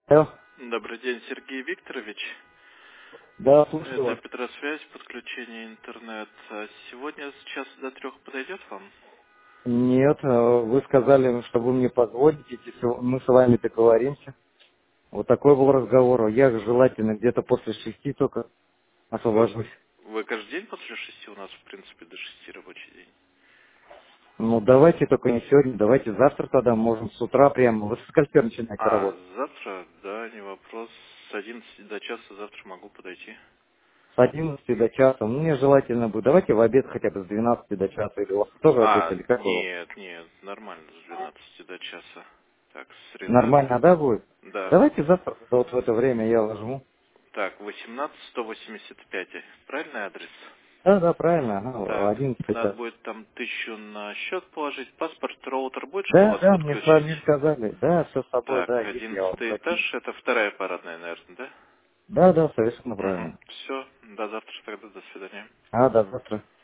Алло. Добрый день, Сергей Викторович. Да, слушаю Это вас. Петросвязь, подключение интернет. Сегодня с часа до 3 подойдет вам? Нет, вы сказали, что вы мне позвоните, если мы с вами договоримся. Вот такой был разговор. Я желательно где-то после 6 только Вы, освобожусь. вы каждый день после 6 у нас, в принципе, до 6 рабочий день. Ну, давайте только не сегодня, давайте завтра тогда, можем с утра прямо. Вы со скольки начинаете А работать? завтра, да, не вопрос. С 11 до часа завтра могу подойти. С 11 до часа. Ну, мне желательно бы. Давайте в обед хотя бы с 12 до часа. Или у вас тоже обед, или как вы? Нет, нормально, с 12 до часа. Так, среда. Нормально, да, будет? Да. Давайте завтра, тогда вот в это время я возьму. Так, 18-185. Правильный адрес? Да, да, правильно, ага, Так, 11 надо час. будет там 1000 на счет положить. Паспорт, роутер будет, чтобы Да, вас да, мне с подключить? вами сказали. Да, все с собой, Так, да, есть, я вам 11 закину. этаж, это вторая парадная, наверное, да? Да, да, совершенно Угу. правильно. Все, до завтра тогда, до свидания. А, до завтра.